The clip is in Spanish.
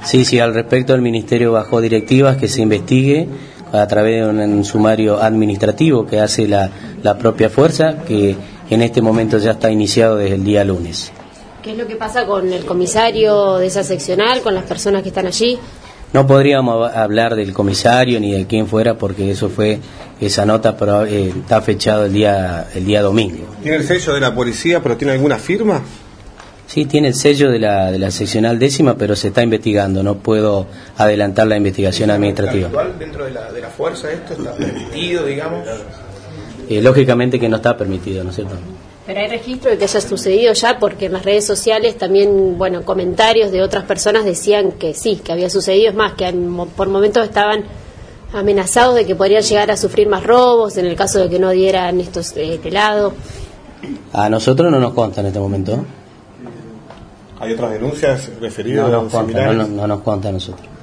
Sí, al respecto el Ministerio bajó directivas que se investigue a través de un sumario administrativo que hace la propia fuerza, que en este momento ya está iniciado desde el día lunes. ¿Qué es lo que pasa con el comisario de esa seccional, con las personas que están allí? No podríamos hablar del comisario ni de quién fuera porque esa nota está fechado el día domingo. ¿Tiene el sello de la policía, pero tiene alguna firma? Sí, tiene el sello de la seccional 10ª, pero se está investigando, no puedo adelantar la investigación administrativa. ¿Actual dentro de la fuerza esto está permitido, digamos? Lógicamente que no está permitido, ¿no es cierto? Pero hay registro de que haya sucedido ya, porque en las redes sociales también, comentarios de otras personas decían que sí, que había sucedido. Es más, que por momentos estaban amenazados de que podrían llegar a sufrir más robos en el caso de que no dieran estos helados. A nosotros no nos consta en este momento. ¿Hay otras denuncias referidas no a similares? no nos consta a nosotros.